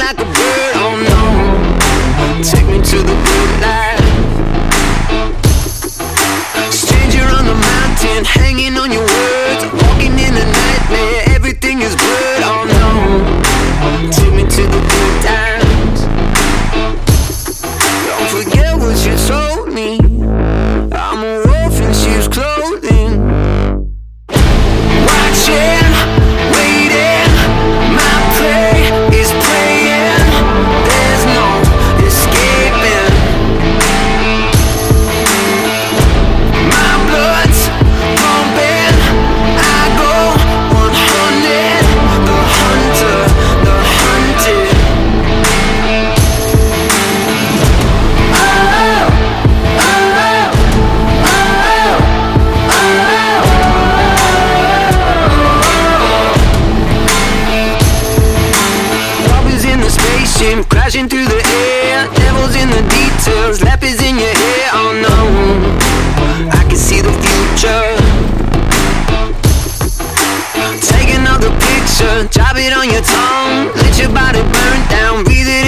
like a bird. Oh no, take me to the good life. Stranger on the mountain, hanging on your words, walking in a nightmare, everything is blurred. Oh no, take me to the good times. Don't forget what you told me, I'm a wolf in sheep's clothing. Watching, waiting, my prey is praying. There's no escaping. My blood's pumping, I go 100. The hunter, the hunted. Robbers in the spaceship, crashing through the air. Devils in the details, leopards in your hair. Oh no, I can see the future. Take another picture, drop it on your tongue. Let your body burn down, breathe it